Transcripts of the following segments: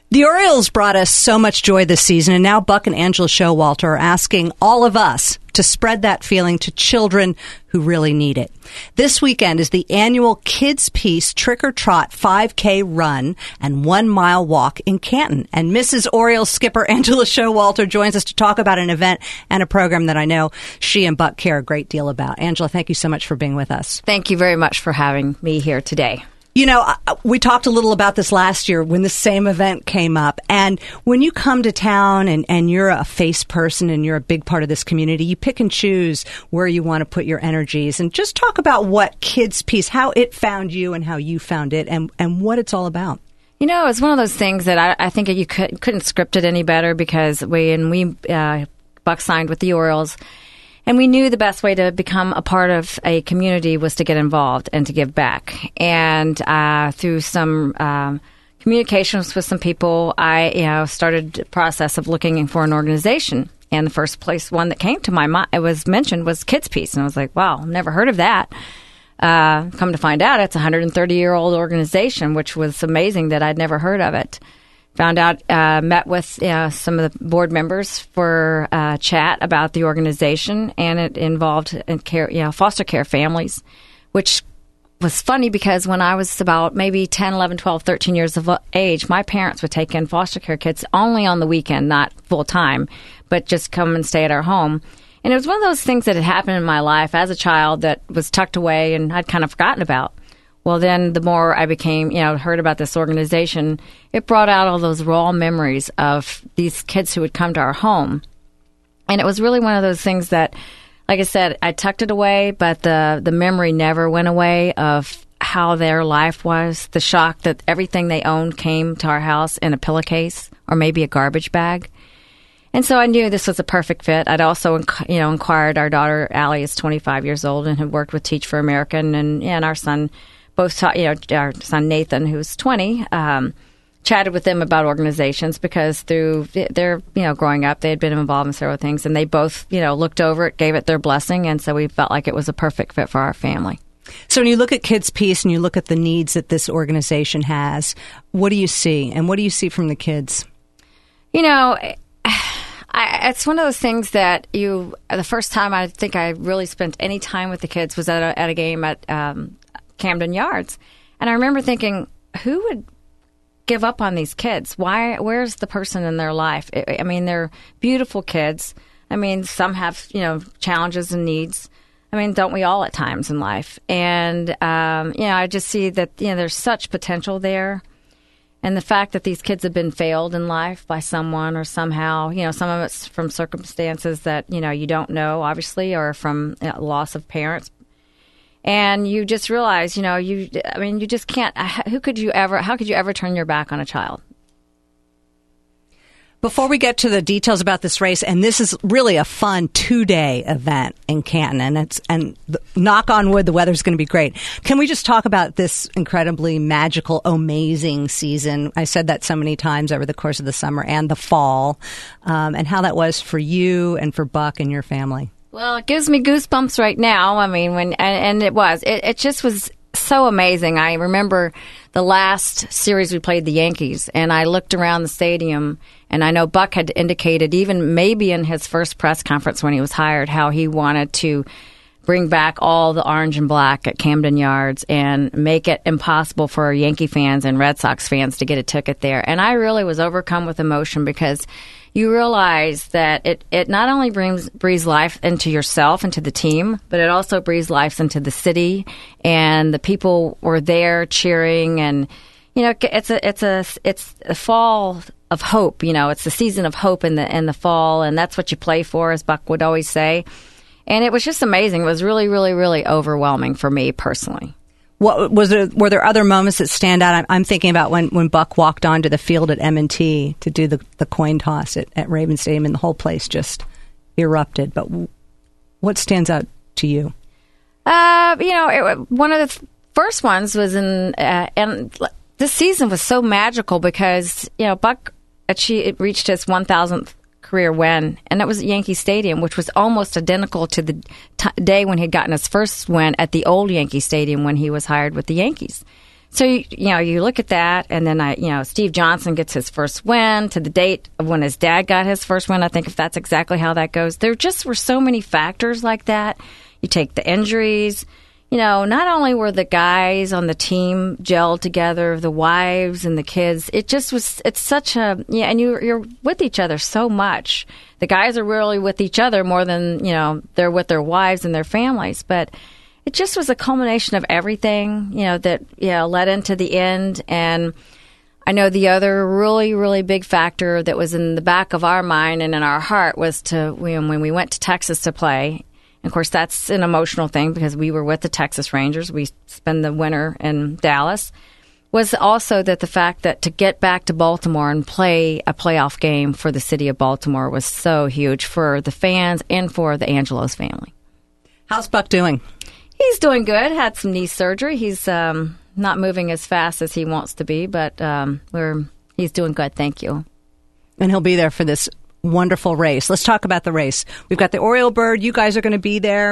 The Orioles brought us so much joy this season, and now Buck and Angela Showalter are asking all of us to spread that feeling to children who really need it. This weekend is the annual Kids Peace Trick or Trot 5K run and 1 mile walk in Canton. And Mrs. Orioles skipper Angela Showalter joins us to talk about an event and a program that I know she and Buck care a great deal about. Angela, thank you so much for being with us. Thank you very much for having me here today. You know, we talked a little about this last year when the same event came up. And when you come to town and you're a face person and you're a big part of this community, you pick and choose where you want to put your energies. And just talk about what Kids Peace, how it found you and how you found it and what it's all about. You know, it's one of those things that I think you couldn't script it any better because Buck signed with the Orioles. And we knew the best way to become a part of a community was to get involved and to give back. And through some communications with some people, I started the process of looking for an organization. And the first one that came to my mind, it was mentioned, was Kids Peace. And I was like, wow, I've never heard of that. Come to find out, it's a 130-year-old organization, which was amazing that I'd never heard of it. Found out, met with some of the board members for a chat about the organization, and it involved foster care families, which was funny because when I was about maybe 10, 11, 12, 13 years of age, my parents would take in foster care kids only on the weekend, not full time, but just come and stay at our home. And it was one of those things that had happened in my life as a child that was tucked away and I'd kind of forgotten about. Well, then the more I became, heard about this organization, it brought out all those raw memories of these kids who would come to our home. And it was really one of those things that, like I said, I tucked it away, but the memory never went away of how their life was, the shock that everything they owned came to our house in a pillowcase or maybe a garbage bag. And so I knew this was a perfect fit. I'd also, inquired. Our daughter, Allie, is 25 years old and had worked with Teach for America, and our son both taught, our son Nathan, who's 20, chatted with them about organizations because through their, growing up, they had been involved in several things, and they both, looked over it, gave it their blessing, and so we felt like it was a perfect fit for our family. So when you look at Kids Peace and you look at the needs that this organization has, what do you see, and what do you see from the kids? It's one of those things that the first time I think I really spent any time with the kids was at a game at Camden Yards. And I remember thinking, who would give up on these kids? Where's the person in their life? I mean, they're beautiful kids. I mean, some have, challenges and needs. I mean, don't we all at times in life? And, I just see that, there's such potential there. And the fact that these kids have been failed in life by someone or somehow, some of it's from circumstances that, you don't know, obviously, or from loss of parents. And you just realize, you just can't. How could you ever turn your back on a child? Before we get to the details about this race, and this is really a fun 2-day event in Canton, and knock on wood, the weather's going to be great. Can we just talk about this incredibly magical, amazing season? I said that so many times over the course of the summer and the fall, and how that was for you and for Buck and your family. Well, it gives me goosebumps right now. I mean, it just was so amazing. I remember the last series we played the Yankees, and I looked around the stadium, and I know Buck had indicated even maybe in his first press conference when he was hired how he wanted to bring back all the orange and black at Camden Yards and make it impossible for Yankee fans and Red Sox fans to get a ticket there. And I really was overcome with emotion because you realize that it not only breathes life into yourself, into the team, but it also breathes life into the city, and the people were there cheering, and it's a fall of hope. It's the season of hope in the fall, and that's what you play for, as Buck would always say. And it was just amazing. It was really, really, really overwhelming for me personally. What was there? Were there other moments that stand out? I'm thinking about when Buck walked onto the field at M&T to do the coin toss at Raven Stadium, and the whole place just erupted. But what stands out to you? One of the first ones was and this season was so magical because Buck reached his 1,000th career win, and that was at Yankee Stadium, which was almost identical to the day when he'd gotten his first win at the old Yankee Stadium when he was hired with the Yankees. So, you look at that, and then Steve Johnson gets his first win to the date of when his dad got his first win. I think if that's exactly how that goes. There just were so many factors like that. You take the injuries. Not only were the guys on the team gelled together, the wives and the kids, it's such a, and you're with each other so much. The guys are really with each other more than, they're with their wives and their families. But it just was a culmination of everything, that, led into the end. And I know the other really, really big factor that was in the back of our mind and in our heart was when we went to Texas to play. Of course, that's an emotional thing because we were with the Texas Rangers. We spent the winter in Dallas. Was also that the fact that to get back to Baltimore and play a playoff game for the city of Baltimore was so huge for the fans and for the Angelos family. How's Buck doing? He's doing good. Had some knee surgery. He's not moving as fast as he wants to be, but he's doing good. Thank you. And he'll be there for this wonderful race. Let's talk about the race. We've got the Oriole Bird. You guys are going to be there.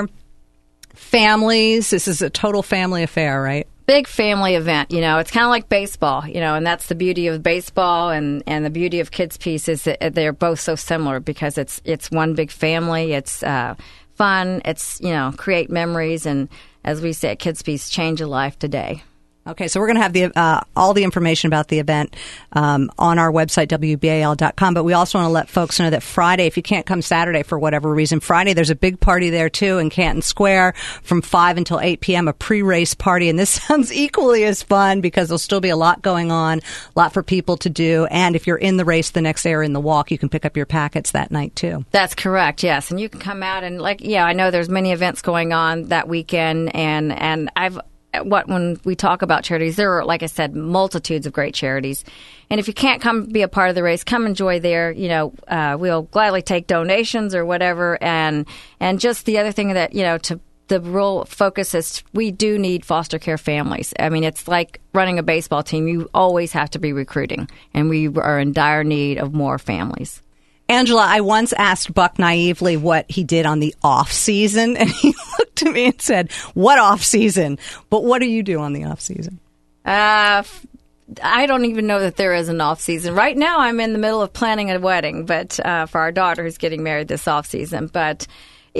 Families. This is a total family affair, right? Big family event. It's kind of like baseball, and that's the beauty of baseball and the beauty of Kids Piece is that they're both so similar because it's one big family. It's fun. It's, create memories. And as we say at Kids Piece, change a life today. Okay, so we're going to have all the information about the event on our website, WBAL.com. But we also want to let folks know that Friday, if you can't come Saturday for whatever reason, Friday there's a big party there, too, in Canton Square from 5 until 8 p.m., a pre-race party. And this sounds equally as fun because there'll still be a lot going on, a lot for people to do. And if you're in the race the next day or in the walk, you can pick up your packets that night, too. That's correct, yes. And you can come out and, I know there's many events going on that weekend, and when we talk about charities, there are, like I said, multitudes of great charities. And if you can't come be a part of the race, come enjoy there. We'll gladly take donations or whatever. And just the other thing that, the real focus is we do need foster care families. I mean, it's like running a baseball team. You always have to be recruiting. And we are in dire need of more families. Angela, I once asked Buck naively what he did on the off season, and he looked at me and said, "What off season? But what do you do on the off season?" I don't even know that there is an off season. Right now, I'm in the middle of planning a wedding, but for our daughter who's getting married this off season. But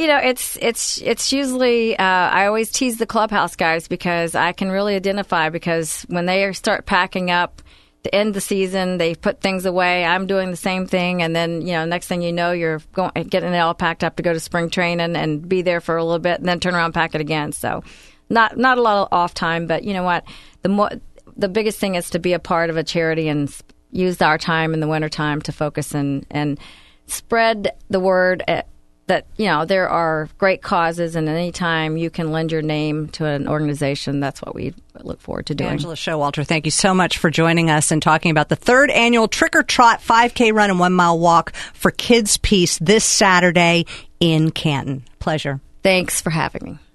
it's usually I always tease the clubhouse guys because I can really identify because when they start packing up. To end the season, they put things away. I'm doing the same thing, and then next thing you know, you're getting it all packed up to go to spring training and be there for a little bit, and then turn around and pack it again. So, not a lot of off time, but you know what? The biggest thing is to be a part of a charity and use our time in the wintertime to focus and spread the word. That there are great causes, and anytime you can lend your name to an organization, that's what we look forward to doing. Angela Showalter, thank you so much for joining us and talking about the 3rd annual Trick or Trot 5K Run and 1 Mile Walk for Kids Piece this Saturday in Canton. Pleasure. Thanks for having me.